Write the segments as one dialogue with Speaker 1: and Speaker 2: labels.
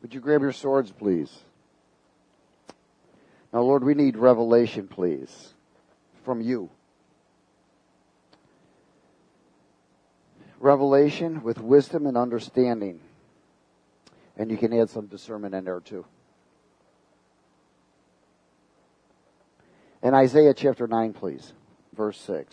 Speaker 1: Would you grab your swords, please? Now, Lord, we need revelation, please, from you. Revelation with wisdom and understanding. And you can add some discernment in there too. And Isaiah chapter 9, please, verse 6.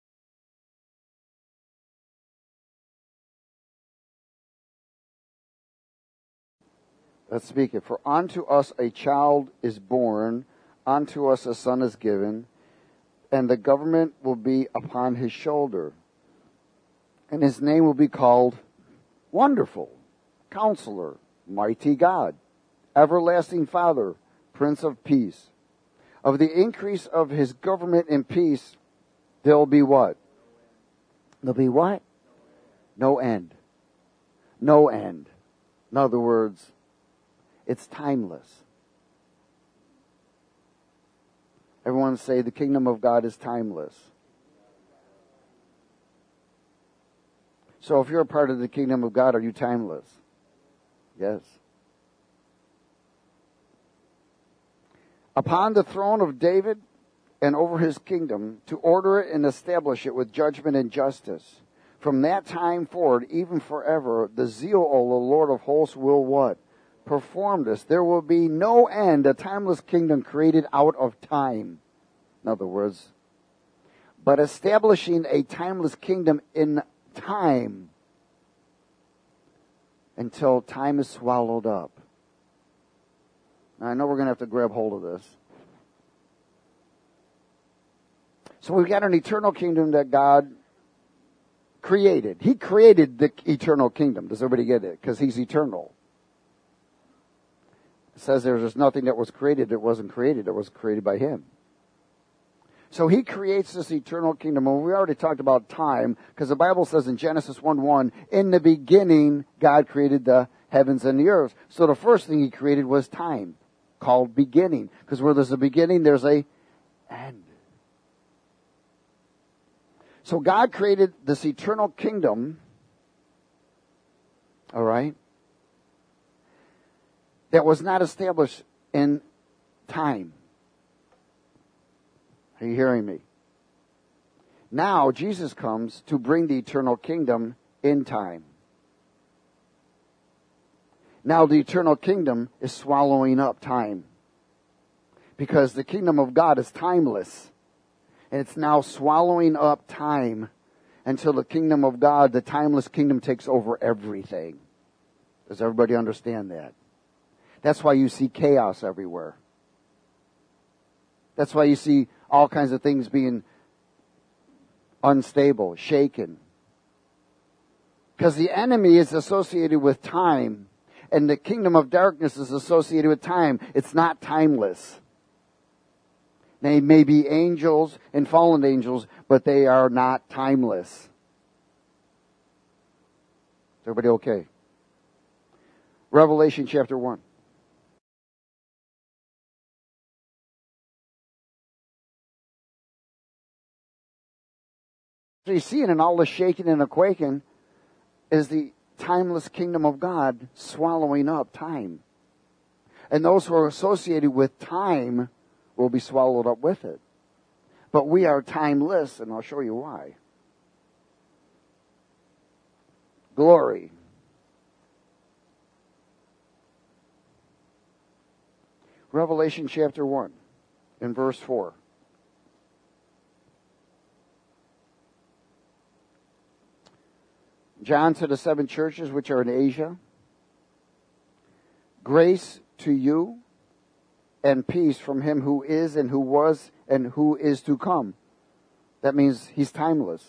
Speaker 1: Let's speak it. For unto us a child is born, unto us a son is given, and the government will be upon his shoulder. And his name will be called Wonderful, Counselor, Mighty God, Everlasting Father, Prince of Peace. Of the increase of his government and peace, there will be what? There'll be what? No end. No end. In other words, it's timeless. Everyone say the kingdom of God is timeless. So if you're a part of the kingdom of God, are you timeless? Yes. Upon the throne of David and over his kingdom, to order it and establish it with judgment and justice. From that time forward, even forever, the zeal of the Lord of hosts will what? Perform this. There will be no end, a timeless kingdom created out of time. In other words, but establishing a timeless kingdom in time until time is swallowed up. Now, I know we're going to have to grab hold of this. So we've got an eternal kingdom that God created. He created the eternal kingdom. Does everybody get it? Because he's eternal. It says there's nothing that was created that wasn't created. It was created by him. So he creates this eternal kingdom. And we already talked about time, because the Bible says in Genesis 1:1, in the beginning, God created the heavens and the earth. So the first thing he created was time, called beginning. Because where there's a beginning, there's a end. So God created this eternal kingdom, all right, that was not established in time. Are you hearing me? Now Jesus comes to bring the eternal kingdom in time. Now the eternal kingdom is swallowing up time. Because the kingdom of God is timeless. And it's now swallowing up time until the kingdom of God, the timeless kingdom, takes over everything. Does everybody understand that? That's why you see chaos everywhere. That's why you see all kinds of things being unstable, shaken. Because the enemy is associated with time, and the kingdom of darkness is associated with time. It's not timeless. They may be angels and fallen angels, but they are not timeless. Is everybody okay? Revelation chapter 1. So you see it in all the shaking and the quaking is the timeless kingdom of God swallowing up time. And those who are associated with time will be swallowed up with it. But we are timeless, and I'll show you why. Glory. Revelation chapter 1 in verse 4. John to the 7 churches which are in Asia. Grace to you and peace from him who is and who was and who is to come. That means he's timeless.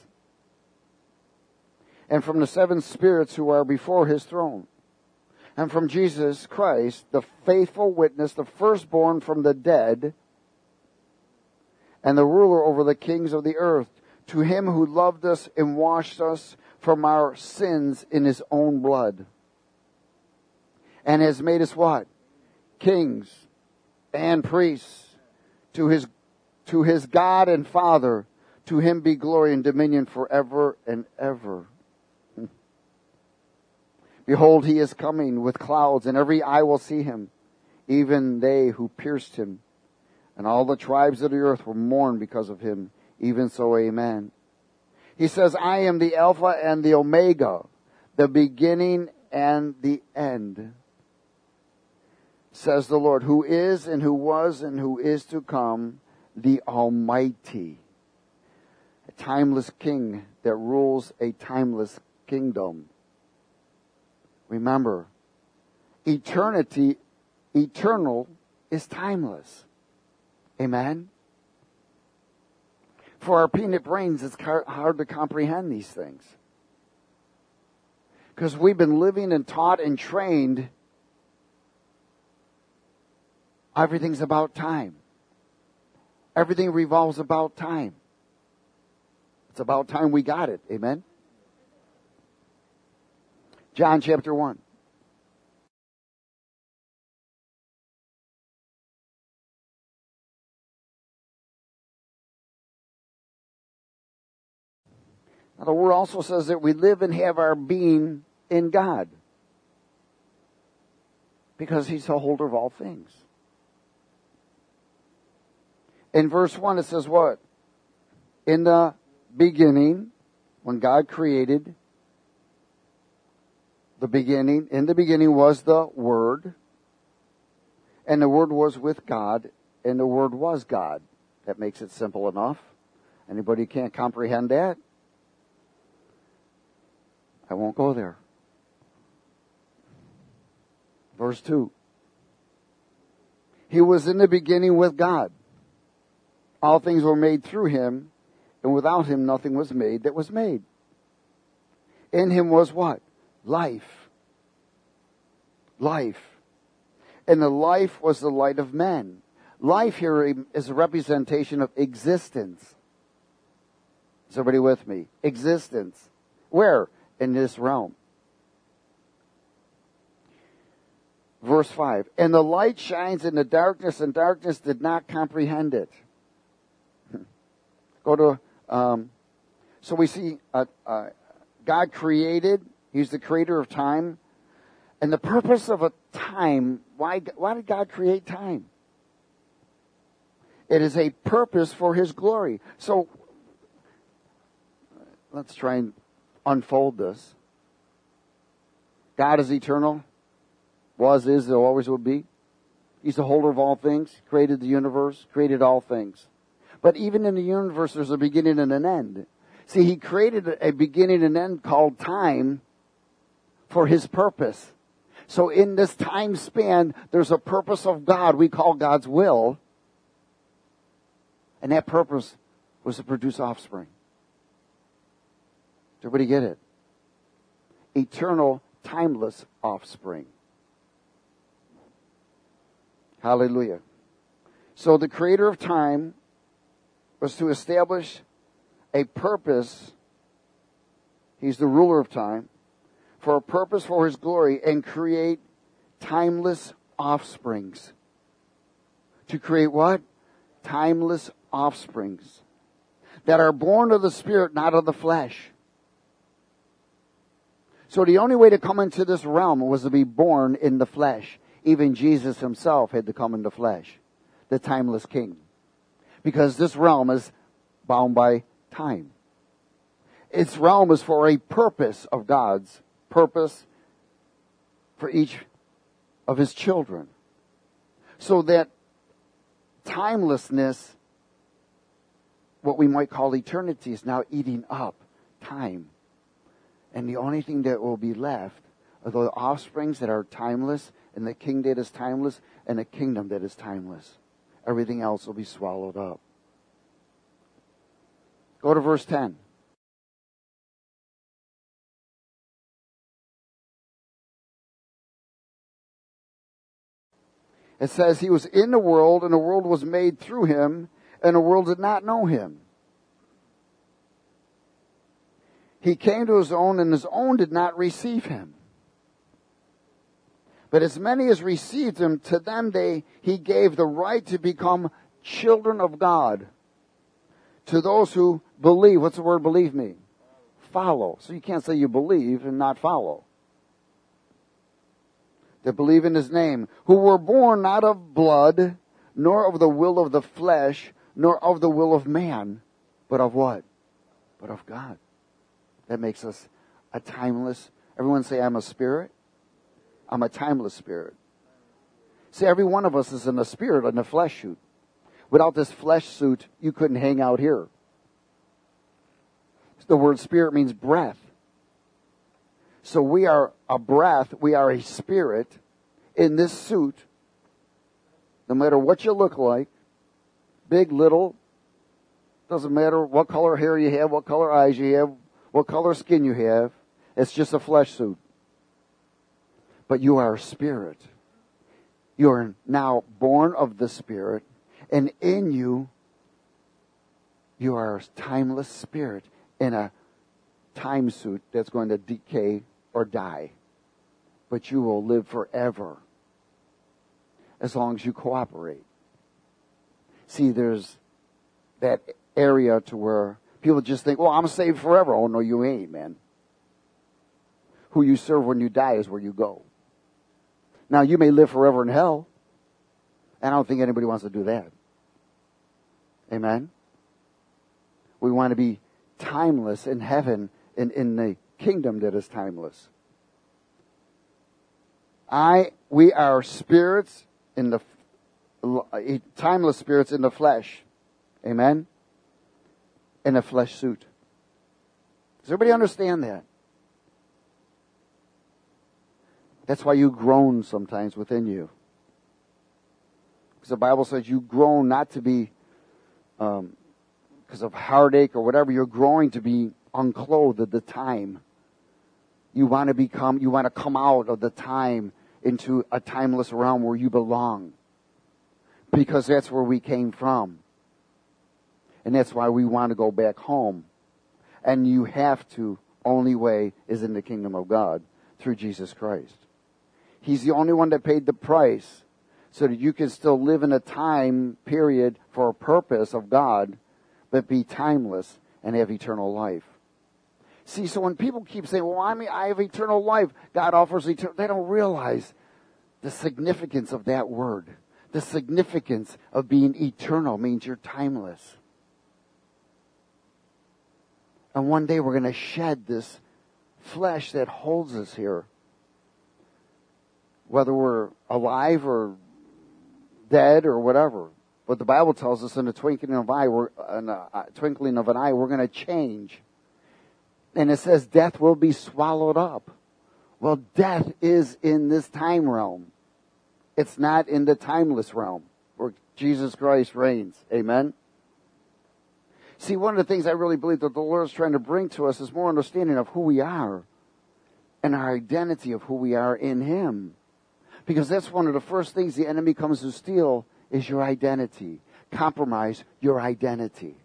Speaker 1: And from the 7 spirits who are before his throne. And from Jesus Christ, the faithful witness, the firstborn from the dead, and the ruler over the kings of the earth. To him who loved us and washed us from our sins in his own blood. And has made us what? Kings and priests to his God and Father. To him be glory and dominion forever and ever. Behold, he is coming with clouds, and every eye will see him, even they who pierced him. And all the tribes of the earth will mourn because of him. Even so, amen. He says, I am the Alpha and the Omega, the beginning and the end, says the Lord, who is and who was and who is to come, the Almighty. A timeless King that rules a timeless kingdom. Remember, eternal is timeless. Amen? For our peanut brains, it's hard to comprehend these things. Because we've been living and taught and trained, everything's about time. Everything revolves about time. It's about time we got it. Amen? John chapter 1. Now, the Word also says that we live and have our being in God, because He's the holder of all things. In verse 1 it says what? In the beginning, when God created, in the beginning was the Word, and the Word was with God, and the Word was God. That makes it simple enough. Anybody can't comprehend that? I won't go there. Verse 2. He was in the beginning with God. All things were made through Him, and without Him nothing was made that was made. In Him was what? Life. Life. And the life was the light of men. Life here is a representation of existence. Is everybody with me? Existence. Where? In this realm. Verse 5. And the light shines in the darkness, and darkness did not comprehend it. Go to, so we see God created. He's the creator of time. And the purpose of a time, why did God create time? It is a purpose for His glory. So, let's try and unfold this. God is eternal. Was, is, and always will be. He's the holder of all things. Created the universe. Created all things. But even in the universe, there's a beginning and an end. See, He created a beginning and end called time for His purpose. So in this time span, there's a purpose of God we call God's will. And that purpose was to produce offspring. Does everybody get it? Eternal, timeless offspring. Hallelujah. So the creator of time was to establish a purpose. He's the ruler of time. For a purpose for His glory, and create timeless offsprings. To create what? Timeless offsprings. That are born of the Spirit, not of the flesh. So the only way to come into this realm was to be born in the flesh. Even Jesus Himself had to come in the flesh. The timeless King. Because this realm is bound by time. Its realm is for a purpose of God's purpose for each of His children. So that timelessness, what we might call eternity, is now eating up time. And the only thing that will be left are the offsprings that are timeless, and the king that is timeless, and a kingdom that is timeless. Everything else will be swallowed up. Go to verse 10. It says, He was in the world, and the world was made through Him, and the world did not know Him. He came to His own, and His own did not receive Him. But as many as received Him, to them He gave the right to become children of God. To those who believe. What's the word believe mean? Follow. So you can't say you believe and not follow. that believe in his name, who were born not of blood, nor of the will of the flesh, nor of the will of man, but of what? But of God. That makes us a timeless. Everyone say, I'm a spirit. I'm a timeless spirit. See, every one of us is in a spirit, in a flesh suit. Without this flesh suit, you couldn't hang out here. The word spirit means breath. So we are a breath, we are a spirit in this suit. No matter what you look like, big, little, doesn't matter what color hair you have, what color eyes you have, what color skin you have. It's just a flesh suit. But you are a spirit. You are now born of the Spirit, and in you, you are a timeless spirit in a time suit that's going to decay or die. But you will live forever as long as you cooperate. See, there's that area to where people just think, well, I'm saved forever. Oh, no, you ain't, man. Who you serve when you die is where you go. Now, you may live forever in hell, and I don't think anybody wants to do that. Amen? We want to be timeless in heaven, in the kingdom that is timeless. We are spirits in the timeless spirits in the flesh. Amen? In a flesh suit. Does everybody understand that? That's why you groan sometimes within you. Because the Bible says you groan not to be because of heartache or whatever. You're growing to be unclothed at the time. You want to come out of the time into a timeless realm where you belong. Because that's where we came from. And that's why we want to go back home. And you have to. Only way is in the kingdom of God through Jesus Christ. He's the only one that paid the price so that you can still live in a time period for a purpose of God, but be timeless and have eternal life. See, so when people keep saying, well, I have eternal life, God offers eternal, they don't realize the significance of that word. The significance of being eternal means you're timeless. And one day we're going to shed this flesh that holds us here. Whether we're alive or dead or whatever. But the Bible tells us in the twinkling of an eye, we're going to change. And it says death will be swallowed up. Well, death is in this time realm. It's not in the timeless realm where Jesus Christ reigns. Amen? See, one of the things I really believe that the Lord is trying to bring to us is more understanding of who we are and our identity of who we are in Him. Because that's one of the first things the enemy comes to steal is your identity. Compromise your identity.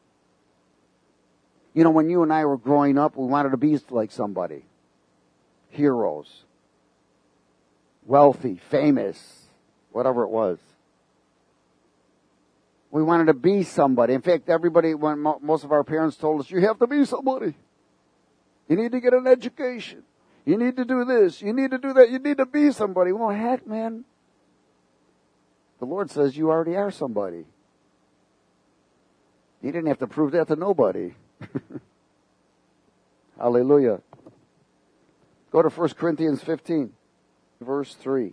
Speaker 1: You know, when you and I were growing up, we wanted to be like somebody. Heroes. Wealthy, famous, whatever it was. We wanted to be somebody. In fact, most of our parents told us, you have to be somebody. You need to get an education. You need to do this. You need to do that. You need to be somebody. Well, heck, man. The Lord says you already are somebody. You didn't have to prove that to nobody. Hallelujah. Go to 1 Corinthians 15, verse 3.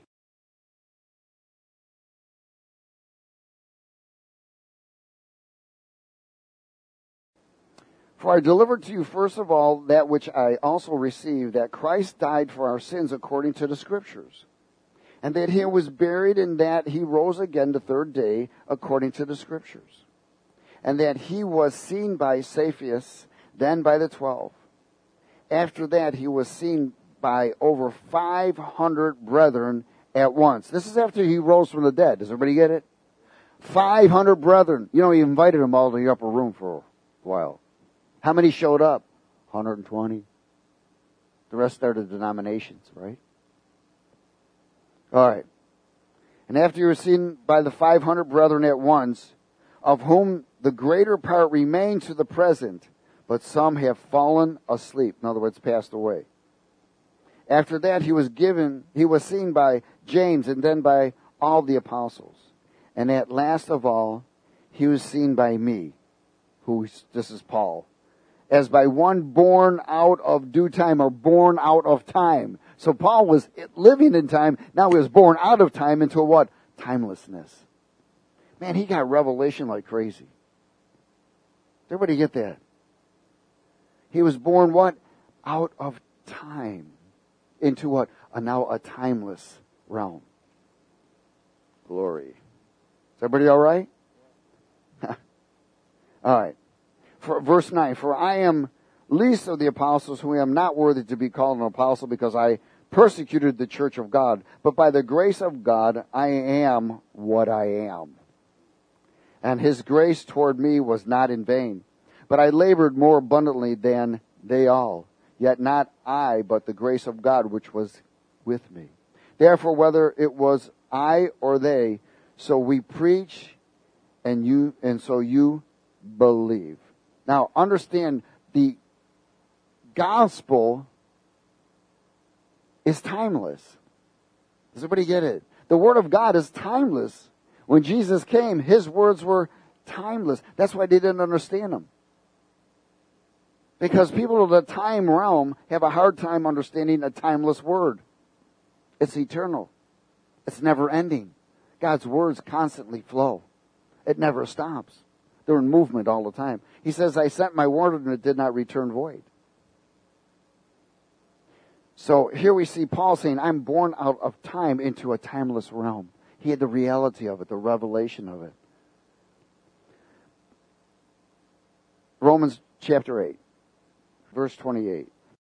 Speaker 1: For I delivered to you first of all that which I also received, that Christ died for our sins according to the Scriptures, and that He was buried, and that He rose again the third day according to the Scriptures, and that He was seen by Cephas, then by the 12. After that He was seen by over 500 brethren at once. This is after He rose from the dead. Does everybody get it? 500 brethren. You know, He invited them all to the upper room for a while. How many showed up? 120. The rest started denominations, right? All right. And after you were seen by the 500 brethren at once, of whom the greater part remain to the present, but some have fallen asleep. In other words, passed away. After that, he was seen by James and then by all the apostles. And at last of all, he was seen by me, this is Paul, as by one born out of due time, or born out of time. So Paul was living in time, now he was born out of time into what? Timelessness. Man, he got revelation like crazy. Does everybody get that? He was born what? Out of time. Into what? Now a timeless realm. Glory. Is everybody all right? All right. For verse 9, for I am least of the apostles, who am not worthy to be called an apostle, because I persecuted the church of God. But by the grace of God, I am what I am. And his grace toward me was not in vain. But I labored more abundantly than they all. Yet not I, but the grace of God which was with me. Therefore, whether it was I or they, so we preach, and so you believe. Now, understand, the gospel is timeless. Does everybody get it? The Word of God is timeless. When Jesus came, His words were timeless. That's why they didn't understand them. Because people of the time realm have a hard time understanding a timeless word. It's eternal. It's never ending. God's words constantly flow. It never stops. They're in movement all the time. He says, I sent my word and it did not return void. So here we see Paul saying, I'm born out of time into a timeless realm. He had the reality of it, the revelation of it. Romans chapter 8, verse 28.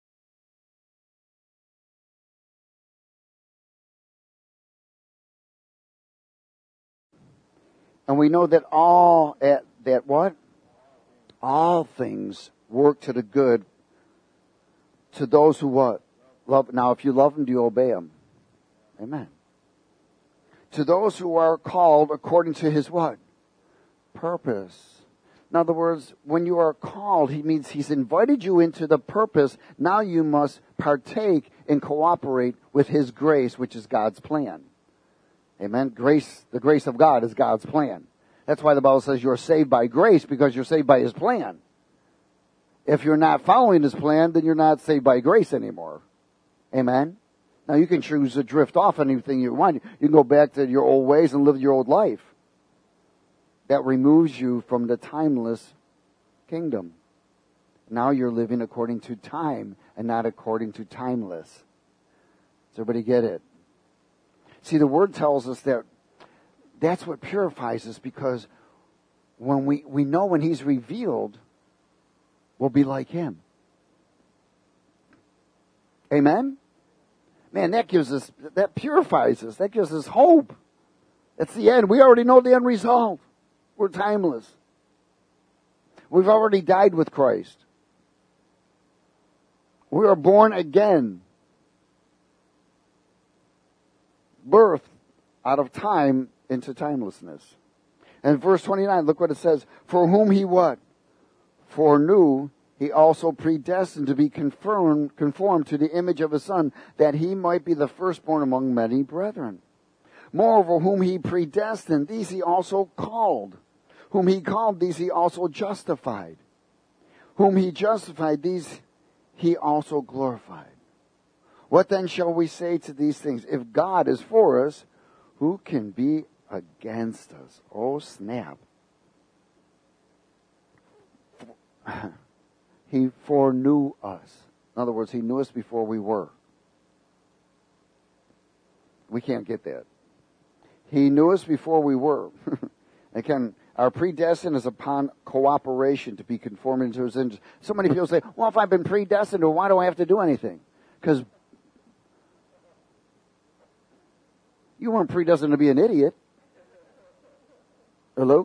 Speaker 1: And we know that all things work to the good to those who what? Love. Now, if you love Him, do you obey Him? Amen. To those who are called according to His what? Purpose. In other words, when you are called, He means He's invited you into the purpose. Now you must partake and cooperate with His grace, which is God's plan. Amen. Grace, the grace of God is God's plan. That's why the Bible says you're saved by grace, because you're saved by His plan. If you're not following His plan, then you're not saved by grace anymore. Amen. Now you can choose to drift off anything you want. You can go back to your old ways and live your old life. That removes you from the timeless kingdom. Now you're living according to time and not according to timeless. Does everybody get it? See, the Word tells us that that's what purifies us, because when we know when He's revealed, we'll be like Him. Amen? Man, that purifies us. That gives us hope. That's the end. We already know the end result. We're timeless. We've already died with Christ. We are born again. Birth out of time into timelessness. And verse 29, look what it says. For whom He what? Foreknew, He also predestined to be conformed to the image of His Son, that He might be the firstborn among many brethren. Moreover, whom He predestined, these He also called. Whom He called, these He also justified. Whom He justified, these He also glorified. What then shall we say to these things? If God is for us, who can be against us? Oh, snap. He foreknew us. In other words, He knew us before we were. We can't get that. He knew us before we were. Again, our predestined is upon cooperation to be conformed to His image. So many people say, well, if I've been predestined, why do I have to do anything? Because you weren't predestined to be an idiot. Hello?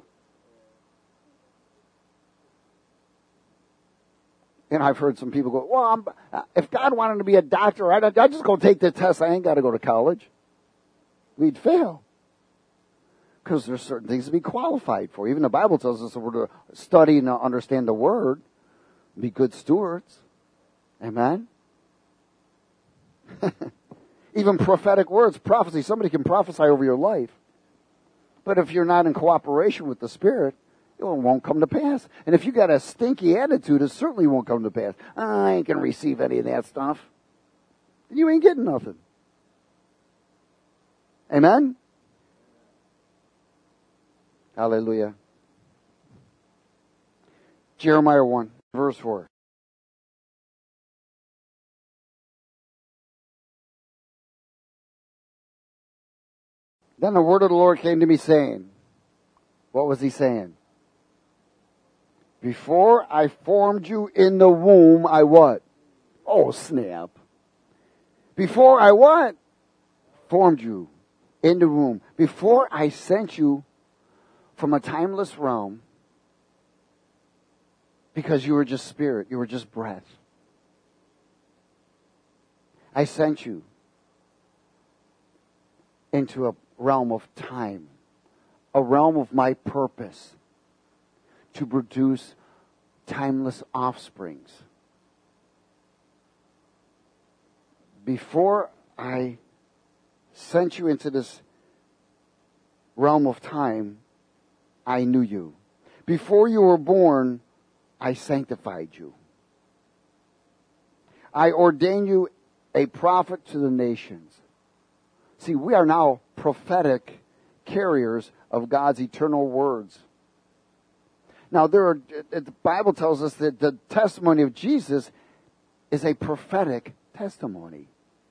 Speaker 1: And I've heard some people go, well, if God wanted to be a doctor, I'd just go take the test. I ain't got to go to college. We'd fail. Because there's certain things to be qualified for. Even the Bible tells us that we're to study and understand the Word, be good stewards. Amen? Even prophetic words, prophecy. Somebody can prophesy over your life. But if you're not in cooperation with the Spirit, it won't come to pass. And if you got a stinky attitude, it certainly won't come to pass. I ain't going to receive any of that stuff. You ain't getting nothing. Amen? Hallelujah. Jeremiah 1, verse 4. Then the word of the Lord came to me saying, what was he saying? Before I formed you in the womb, I what? Oh, snap. Before I what? Formed you in the womb. Before I sent you from a timeless realm, because you were just spirit, you were just breath. I sent you into a realm of time, a realm of my purpose to produce timeless offsprings. Before I sent you into this realm of time, I knew you. Before you were born, I sanctified you. I ordained you a prophet to the nations. See, we are now prophetic carriers of God's eternal words. Now, the Bible tells us that the testimony of Jesus is a prophetic testimony.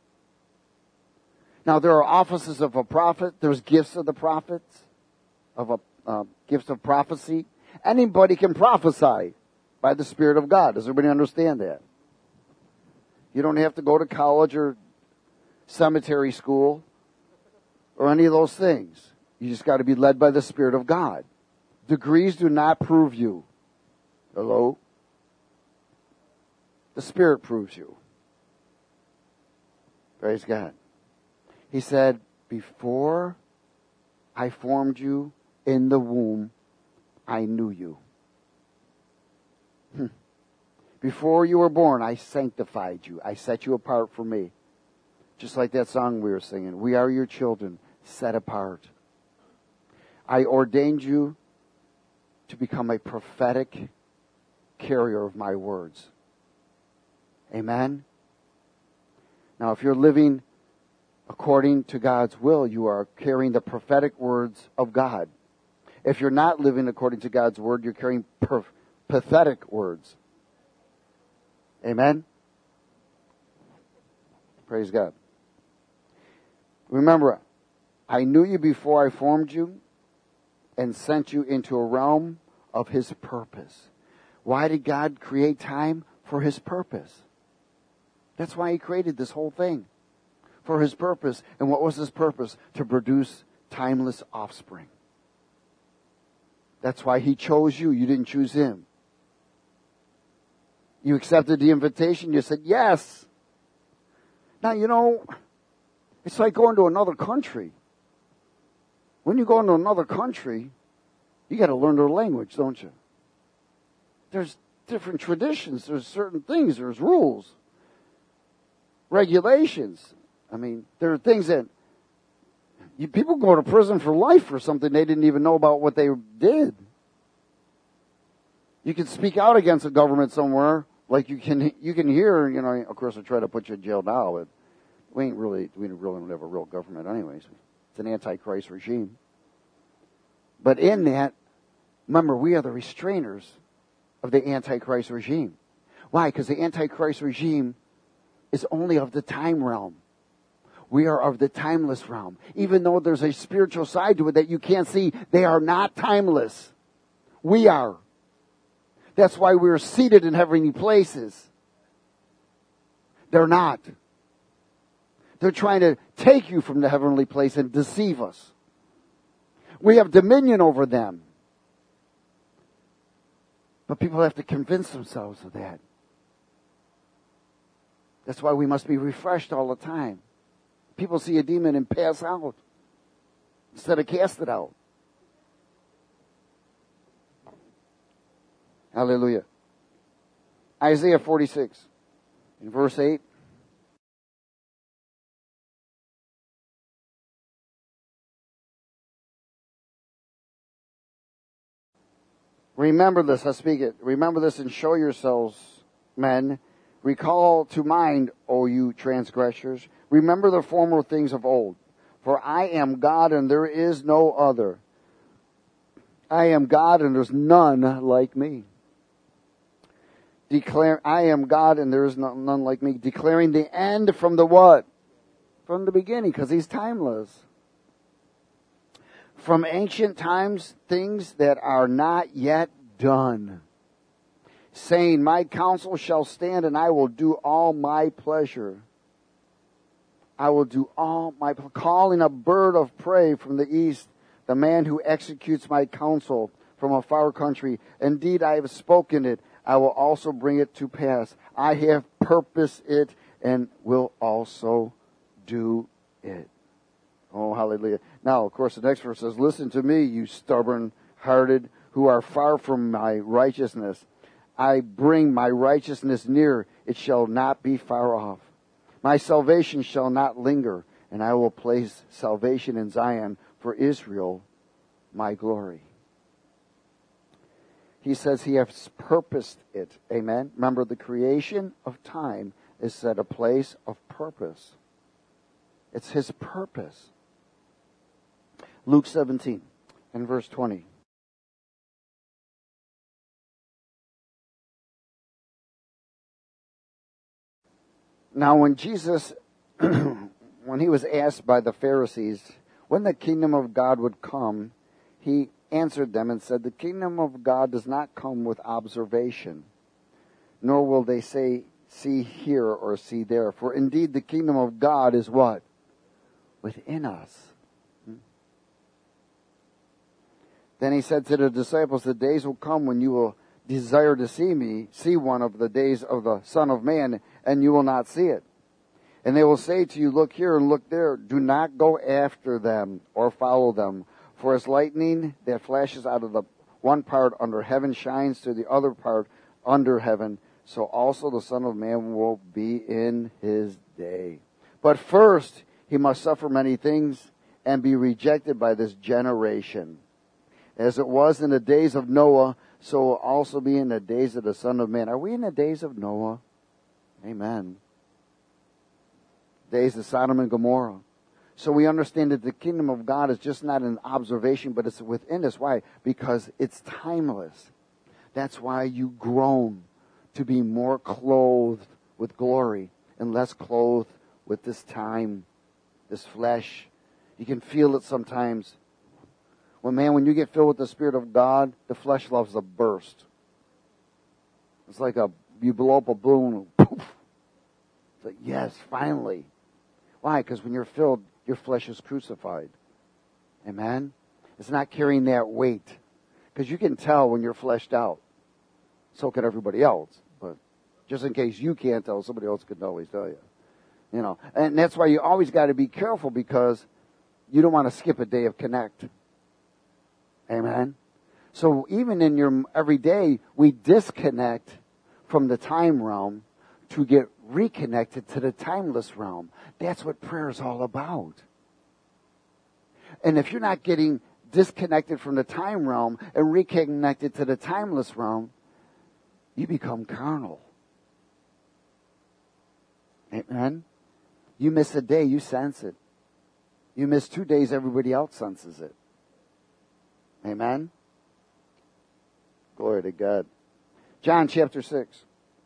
Speaker 1: Now, there are offices of a prophet. There's gifts of the prophets, gifts of prophecy. Anybody can prophesy by the Spirit of God. Does everybody understand that? You don't have to go to college or cemetery school or any of those things. You just got to be led by the Spirit of God. Degrees do not prove you. Hello? The Spirit proves you. Praise God. He said, before I formed you in the womb, I knew you. Before you were born, I sanctified you. I set you apart for me. Just like that song we were singing. We are your children, set apart. I ordained you to become a prophetic carrier of my words. Amen? Now, if you're living according to God's will, you are carrying the prophetic words of God. If you're not living according to God's word, you're carrying pathetic words. Amen? Praise God. Remember, I knew you before I formed you and sent you into a realm of His purpose. Why did God create time? For His purpose. That's why He created this whole thing. For His purpose. And what was His purpose? To produce timeless offspring. That's why He chose you. You didn't choose Him. You accepted the invitation. You said, yes. Now, you know, it's like going to another country. When you go into another country, you got to learn their language, don't you? There's different traditions. There's certain things. There's rules. Regulations. I mean, there are things that people go to prison for life for something they didn't even know about what they did. You can speak out against a government somewhere, like you can hear, you know, of course, I try to put you in jail now, but we really don't have a real government anyways. It's an antichrist regime. But in that, remember, we are the restrainers of the antichrist regime. Why? Because the antichrist regime is only of the time realm. We are of the timeless realm. Even though there's a spiritual side to it that you can't see, they are not timeless. We are. That's why we're seated in heavenly places. They're not. They're trying to take you from the heavenly place and deceive us. We have dominion over them. But people have to convince themselves of that. That's why we must be refreshed all the time. People see a demon and pass out instead of cast it out. Hallelujah. Isaiah 46, in verse 8. Remember this, I speak it. Remember this and show yourselves, men. Recall to mind, O you transgressors. Remember the former things of old. For I am God and there is no other. I am God and there's none like me. I am God and there is none like me. Declaring the end from the what? From the beginning, because he's timeless. From ancient times, things that are not yet done. Saying, my counsel shall stand and I will do all my pleasure. I will do all my, calling a bird of prey from the east, the man who executes my counsel from a far country. Indeed, I have spoken it. I will also bring it to pass. I have purposed it and will also do it. Oh, hallelujah. Now, of course, the next verse says, listen to me, you stubborn-hearted, who are far from my righteousness. I bring my righteousness near. It shall not be far off. My salvation shall not linger, and I will place salvation in Zion for Israel, my glory. He says he has purposed it. Amen. Remember, the creation of time is at a place of purpose. It's his purpose. Luke 17 and verse 20. Now when Jesus, when he was asked by the Pharisees when the kingdom of God would come, he answered them and said, the kingdom of God does not come with observation, nor will they say, see here or see there. For indeed the kingdom of God is what? Within us. Then he said to the disciples, the days will come when you will desire to see me, see one of the days of the Son of Man, and you will not see it. And they will say to you, look here and look there. Do not go after them or follow them. For as lightning that flashes out of the one part under heaven shines to the other part under heaven, so also the Son of Man will be in his day. But first he must suffer many things and be rejected by this generation. As it was in the days of Noah, so will also be in the days of the Son of Man. Are we in the days of Noah? Amen. Days of Sodom and Gomorrah. So we understand that the kingdom of God is just not an observation, but it's within us. Why? Because it's timeless. That's why you groan to be more clothed with glory and less clothed with this time, this flesh. You can feel it sometimes. When you get filled with the Spirit of God, the flesh loves to burst. It's like you blow up a balloon. Poof. It's like, yes, finally. Why? Because when you're filled, your flesh is crucified. Amen? It's not carrying that weight. Because you can tell when you're fleshed out. So can everybody else. But just in case you can't tell, somebody else can always tell you. You know, and that's why you always got to be careful, because you don't want to skip a day of Connect. Amen? So even in your everyday, we disconnect from the time realm to get reconnected to the timeless realm. That's what prayer is all about. And if you're not getting disconnected from the time realm and reconnected to the timeless realm, you become carnal. Amen? You miss a day, you sense it. You miss 2 days, everybody else senses it. Amen? Glory to God. John chapter 6.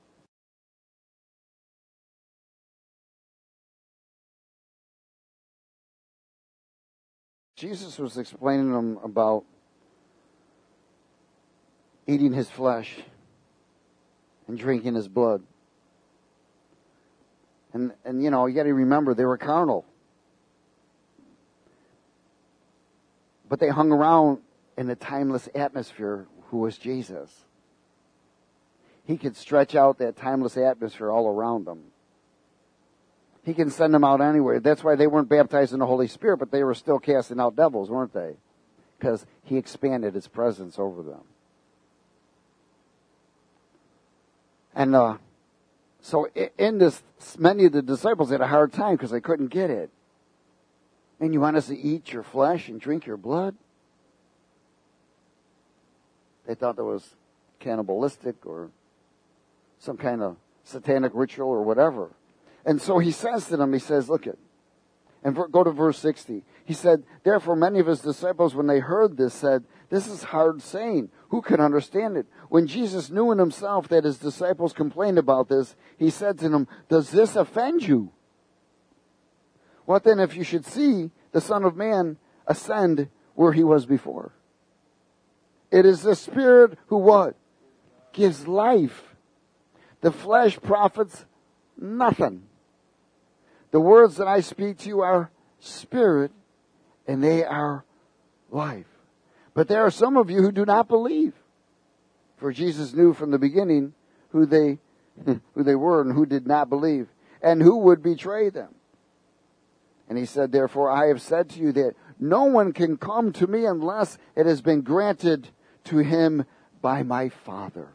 Speaker 1: Jesus was explaining to them about eating his flesh and drinking his blood. And you know, you got to remember, they were carnal. But they hung around in the timeless atmosphere who was Jesus. He could stretch out that timeless atmosphere all around them. He can send them out anywhere. That's why they weren't baptized in the Holy Spirit, but they were still casting out devils, weren't they? Because he expanded his presence over them. And so in this, many of the disciples had a hard time because they couldn't get it. And you want us to eat your flesh and drink your blood? They thought that was cannibalistic or some kind of satanic ritual or whatever. And so he says to them, he says, look it, and go to verse 60. He said, therefore many of his disciples, when they heard this, said, this is hard saying. Who can understand it? When Jesus knew in himself that his disciples complained about this, he said to them, does this offend you? What then if you should see the Son of Man ascend where he was before? It is the Spirit who what? Gives life. The flesh profits nothing. The words that I speak to you are spirit, and they are life. But there are some of you who do not believe. For Jesus knew from the beginning who they were and who did not believe, and who would betray them. And he said, therefore, I have said to you that no one can come to me unless it has been granted to him by my Father.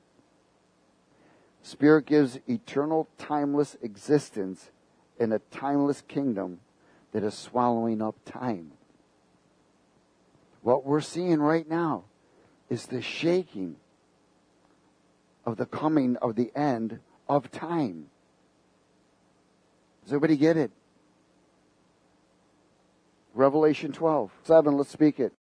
Speaker 1: Spirit gives eternal, timeless existence in a timeless kingdom that is swallowing up time. What we're seeing right now is the shaking of the coming of the end of time. Does everybody get it? Revelation 12:7, let's speak it.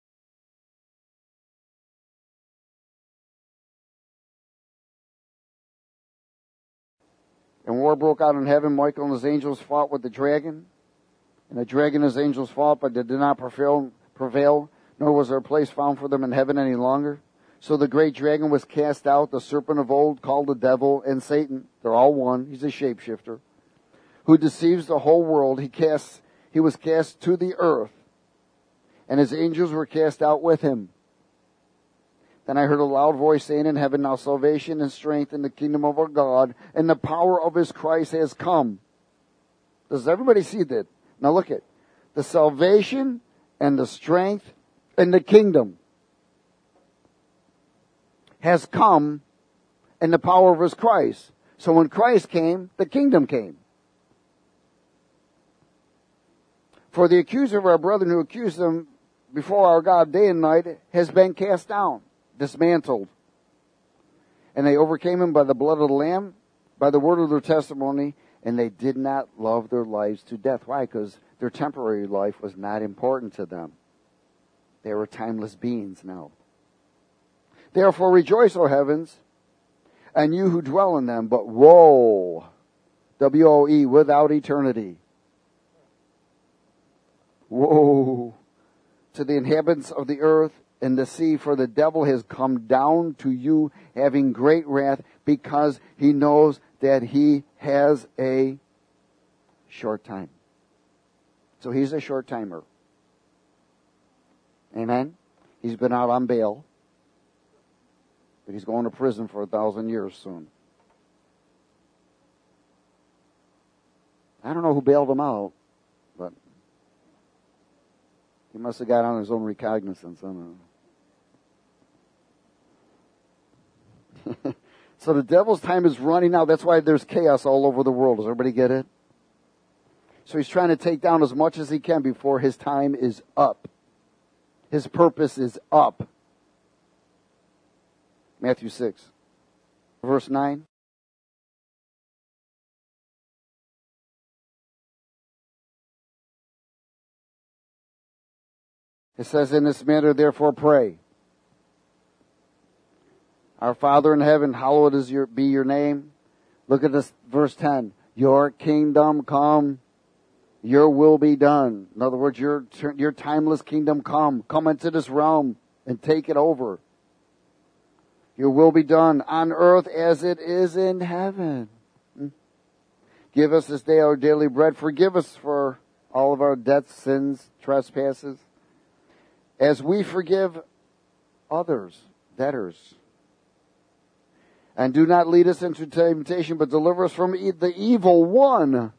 Speaker 1: And war broke out in heaven. Michael and his angels fought with the dragon. And the dragon and his angels fought, but they did not prevail, nor was there a place found for them in heaven any longer. So the great dragon was cast out, the serpent of old, called the devil and Satan. They're all one. He's a shapeshifter, who deceives the whole world. He was cast to the earth, and his angels were cast out with him. Then I heard a loud voice saying in heaven, now salvation and strength in the kingdom of our God, and the power of his Christ has come. Does everybody see that? Now look at the salvation and the strength and the kingdom has come in the power of his Christ. So when Christ came, the kingdom came. For the accuser of our brethren who accused them before our God day and night has been cast down, dismantled. And they overcame him by the blood of the Lamb, by the word of their testimony, and they did not love their lives to death. Why? Because their temporary life was not important to them. They were timeless beings now. Therefore rejoice, O heavens, and you who dwell in them, but woe, W-O-E, without eternity. Woe to the inhabitants of the earth and the sea, for the devil has come down to you having great wrath, because he knows that he has a short time. So he's a short timer. Amen? He's been out on bail, but he's going to prison for 1,000 years soon. I don't know who bailed him out, but he must have got on his own recognizance. I don't know. So the devil's time is running out. That's why there's chaos all over the world. Does everybody get it? So he's trying to take down as much as he can before his time is up. His purpose is up. Matthew 6, verse 9. It says, in this manner, therefore, pray. Our Father in heaven, hallowed be your name. Look at this, verse 10. Your kingdom come, your will be done. In other words, your timeless kingdom come. Come into this realm and take it over. Your will be done on earth as it is in heaven. Give us this day our daily bread. Forgive us for all of our debts, sins, trespasses, as we forgive others, debtors. And do not lead us into temptation, but deliver us from the evil one.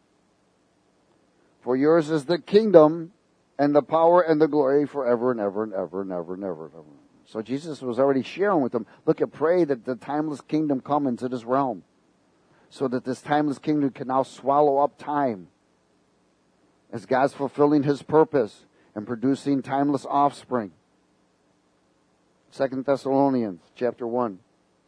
Speaker 1: For yours is the kingdom and the power and the glory forever and ever and ever and ever and ever and ever. So Jesus was already sharing with them, look, I pray that the timeless kingdom come into this realm, so that this timeless kingdom can now swallow up time, as God's fulfilling his purpose and producing timeless offspring. 2 Thessalonians chapter 1.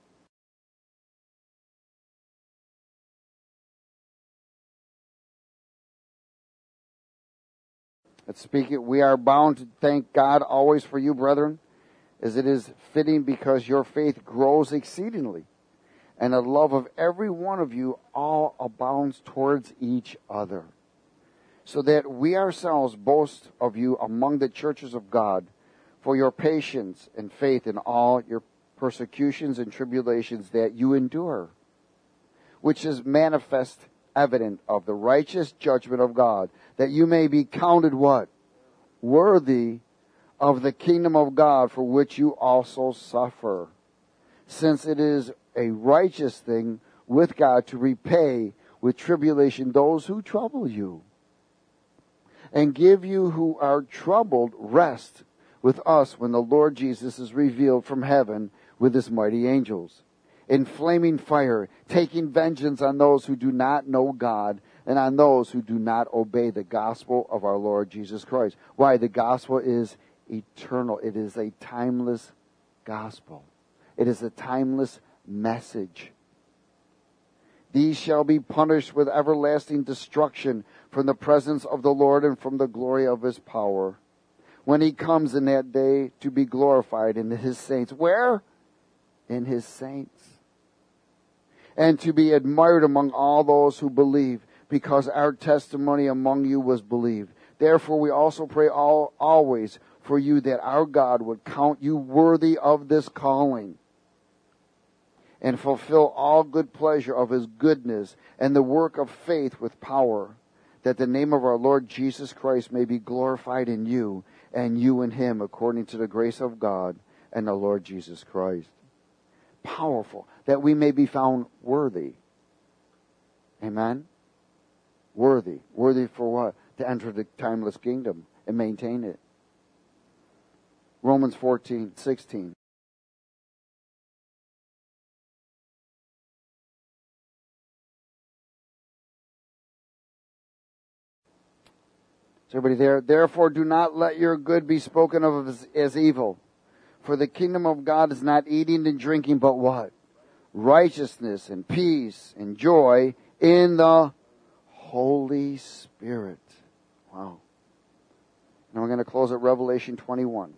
Speaker 1: Let's speak it. We are bound to thank God always for you, brethren, as it is fitting, because your faith grows exceedingly, and the love of every one of you all abounds towards each other, so that we ourselves boast of you among the churches of God for your patience and faith in all your persecutions and tribulations that you endure, which is manifest evident of the righteous judgment of God, that you may be counted what? Worthy of the kingdom of God, for which you also suffer, since it is a righteous thing with God to repay with tribulation those who trouble you, and give you who are troubled rest with us when the Lord Jesus is revealed from heaven with his mighty angels, in flaming fire, taking vengeance on those who do not know God and on those who do not obey the gospel of our Lord Jesus Christ. Why? The gospel is eternal. It is a timeless gospel. It is a timeless message. These shall be punished with everlasting destruction from the presence of the Lord and from the glory of his power, when he comes in that day to be glorified in his saints. Where? In his saints. And to be admired among all those who believe, because our testimony among you was believed. Therefore we also pray always for you, that our God would count you worthy of this calling, and fulfill all good pleasure of his goodness, and the work of faith with power, that the name of our Lord Jesus Christ may be glorified in you, and you in him, according to the grace of God and the Lord Jesus Christ. Powerful, that we may be found worthy. Amen? Worthy. Worthy for what? To enter the timeless kingdom and maintain it. Romans 14:16. Is everybody there? Therefore do not let your good be spoken of as evil. For the kingdom of God is not eating and drinking, but what? Righteousness and peace and joy in the Holy Spirit. Wow. Now we're going to close at Revelation 21.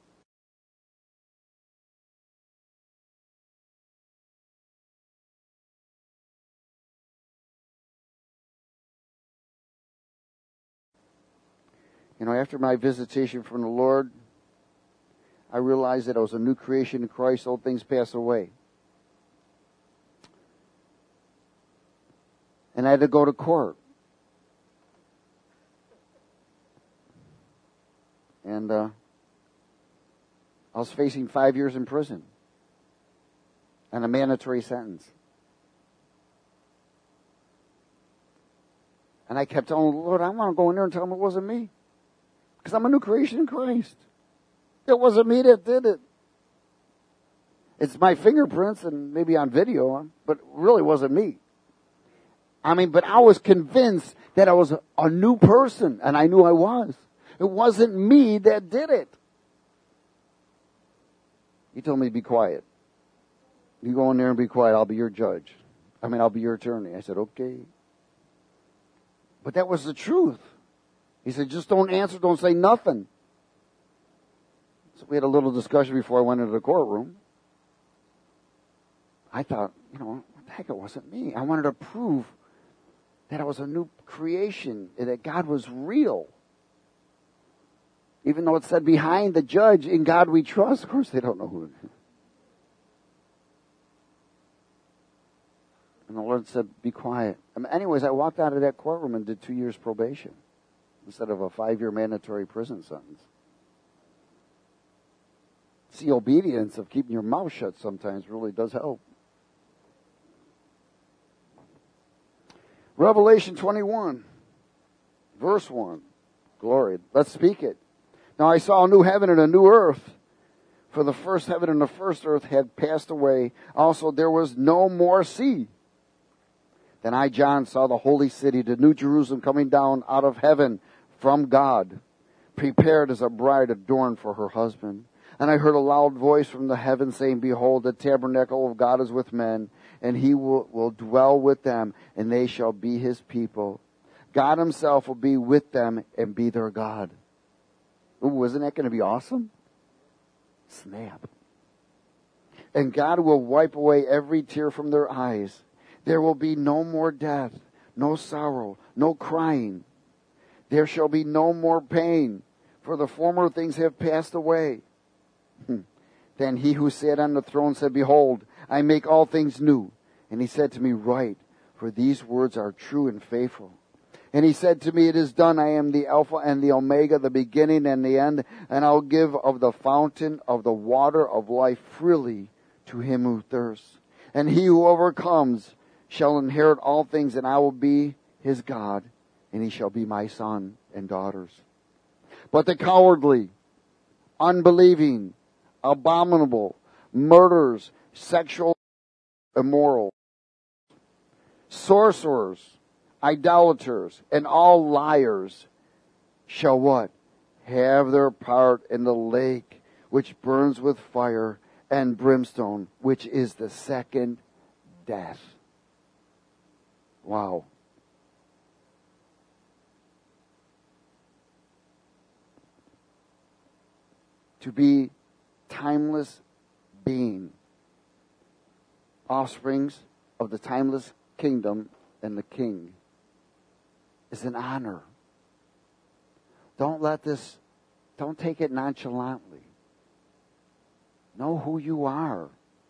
Speaker 1: You know, after my visitation from the Lord, I realized that I was a new creation in Christ. Old things pass away. And I had to go to court. And I was facing 5 years in prison and a mandatory sentence. And I kept telling the Lord, I want to go in there and tell him it wasn't me, because I'm a new creation in Christ. It wasn't me that did it. It's my fingerprints and maybe on video, but it really wasn't me. I mean, but I was convinced that I was a new person, and I knew I was. It wasn't me that did it. He told me to be quiet. You go in there and be quiet. I'll be your judge. I'll be your attorney. I said, okay. But that was the truth. He said, just don't answer, don't say nothing. So we had a little discussion before I went into the courtroom. I thought, what the heck, it wasn't me. I wanted to prove that I was a new creation, that God was real. Even though it said behind the judge, in God we trust. Of course they don't know who it is. And the Lord said, be quiet. Anyways, I walked out of that courtroom and did 2 years probation instead of a 5-year mandatory prison sentence. See, obedience of keeping your mouth shut sometimes really does help. Revelation 21, verse 1. Glory. Let's speak it. Now I saw a new heaven and a new earth, for the first heaven and the first earth had passed away. Also there was no more sea. Then I, John, saw the holy city, the new Jerusalem, coming down out of heaven from God, prepared as a bride adorned for her husband. And I heard a loud voice from the heavens saying, Behold, the tabernacle of God is with men, and he will dwell with them, and they shall be his people. God himself will be with them and be their God. Ooh, isn't that going to be awesome? Snap. And God will wipe away every tear from their eyes. There will be no more death, no sorrow, no crying. There shall be no more pain, for the former things have passed away. Then he who sat on the throne said, Behold, I make all things new. And he said to me, Write, for these words are true and faithful. And he said to me, It is done. I am the Alpha and the Omega, the beginning and the end. And I'll give of the fountain of the water of life freely to him who thirsts. And he who overcomes shall inherit all things, and I will be his God, and he shall be my son and daughters. But the cowardly, unbelieving, abominable, murderers, sexual immoral, sorcerers, idolaters, and all liars shall what? Have their part in the lake which burns with fire and brimstone, which is the second death. Wow. To be timeless being, offsprings of the timeless kingdom and the king, is an honor. Don't take it nonchalantly. Know who you are.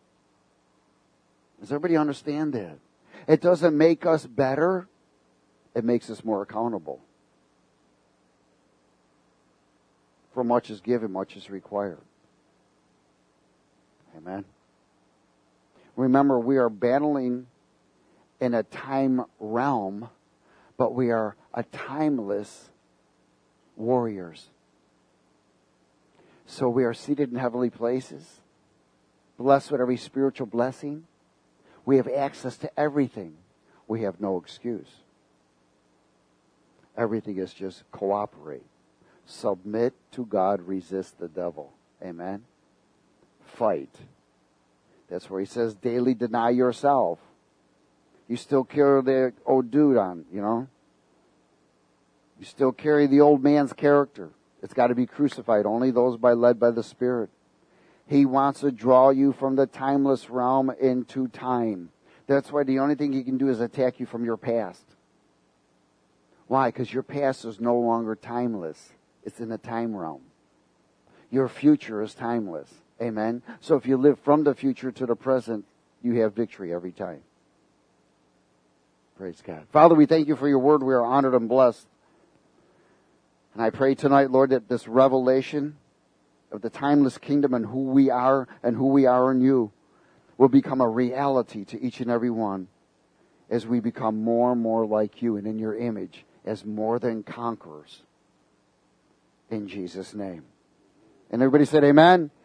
Speaker 1: Does everybody understand that? It doesn't make us better. It makes us more accountable. For much is given, much is required. Amen. Remember, we are battling in a time realm, but we are a timeless warriors. So we are seated in heavenly places, blessed with every spiritual blessing. We have access to everything. We have no excuse. Everything is just cooperate. Submit to God, resist the devil. Amen. Fight. That's where he says daily deny yourself. You still carry the old dude on, You still carry the old man's character. It's got to be crucified. Only those led by the Spirit. He wants to draw you from the timeless realm into time. That's why the only thing he can do is attack you from your past. Why? Because your past is no longer timeless. It's in the time realm. Your future is timeless. Amen? So if you live from the future to the present, you have victory every time. Praise God. Father, we thank you for your word. We are honored and blessed. And I pray tonight, Lord, that this revelation of the timeless kingdom and who we are in you will become a reality to each and every one as we become more and more like you and in your image as more than conquerors. In Jesus' name. And everybody said amen.